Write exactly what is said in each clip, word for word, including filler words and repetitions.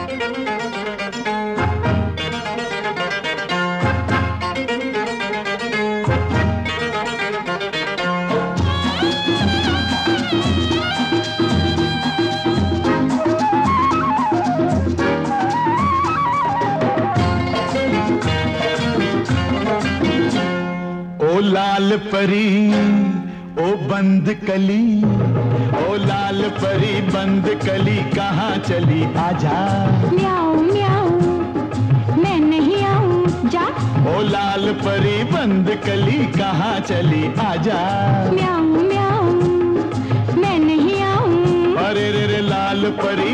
लाल परी ओ बंद कली, ओ लाल परी बंद कली कहाँ चली आजा। म्याऊं म्याऊं मैं नहीं आऊं जा। ओ लाल परी बंद कली कहाँ चली आजा। म्याऊं म्याऊं मैं नहीं आऊं। अरे रे रे लाल परी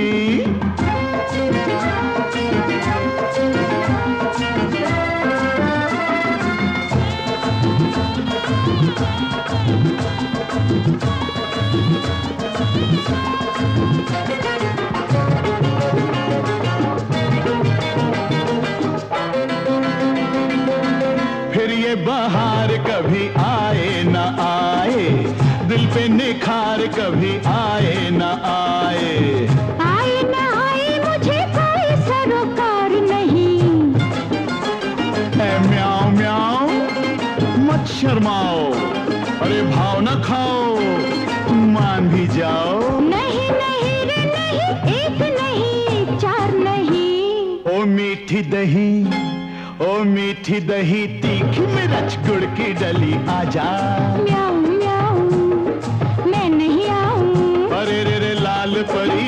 फिर ये बहार कभी आए न आए, दिल पे निखार कभी आए न आए। आए न आए मुझे कोई सरोकार नहीं। ए म्याऊं म्याऊं मत शर्माओ, अरे भाव न खाओ, मान भी जाओ। नहीं नहीं रे नहीं, एक नहीं चार नहीं। ओ मीठी दही ओ मीठी दही तीखी मिर्च गुड़ की डली आजा। म्याऊं म्याऊं मैं नहीं आऊं। अरे रे रे लाल परी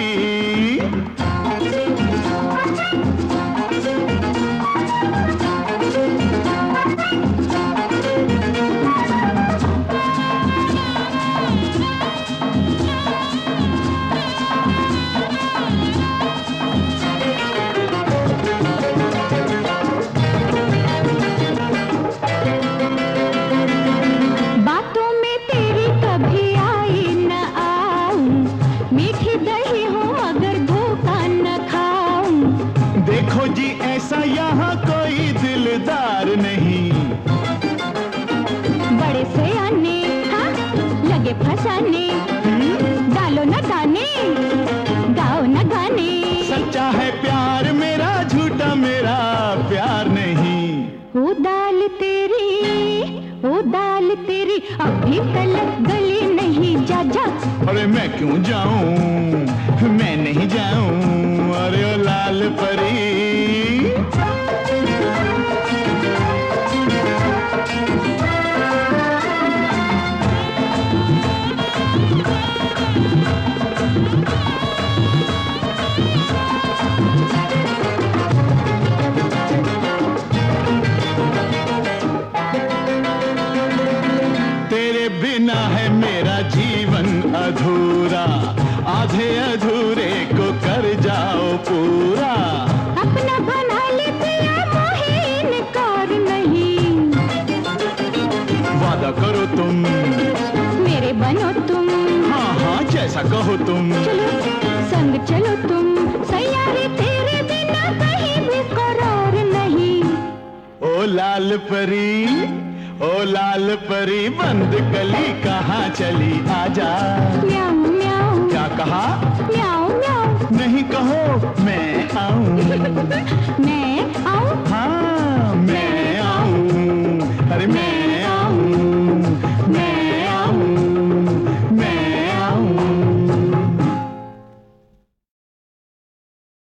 जी ऐसा यहाँ कोई दिलदार नहीं। बड़े से आने हाँ लगे फंसाने, डालो न दाने गाओ न गाने। सच्चा है प्यार मेरा झूठा मेरा प्यार नहीं। ओ दाल तेरी ओ दाल तेरी अभी तलक गली नहीं जा जा। अरे मैं क्यों जाऊं मैं नहीं जाऊं। अरे ओ लाल परी तेरे बिना है मेरा जीवन अधूरा, आधे अधूरे को कर जाओ पूरा। अपना बना ले पिया मोहे इनकार नहीं। वादा करो तुम मेरे बनो तुम। हाँ हाँ जैसा कहो तुम। चलो संग चलो तुम, सैयारे तेरे बिना कहीं भी करार नहीं। ओ लाल परी ओ लाल परी बंद कली कहाँ चली आजा। म्याऊं म्याऊं क्या कहा। म्याऊं म्याऊं नहीं कहो मैं आऊं। मैं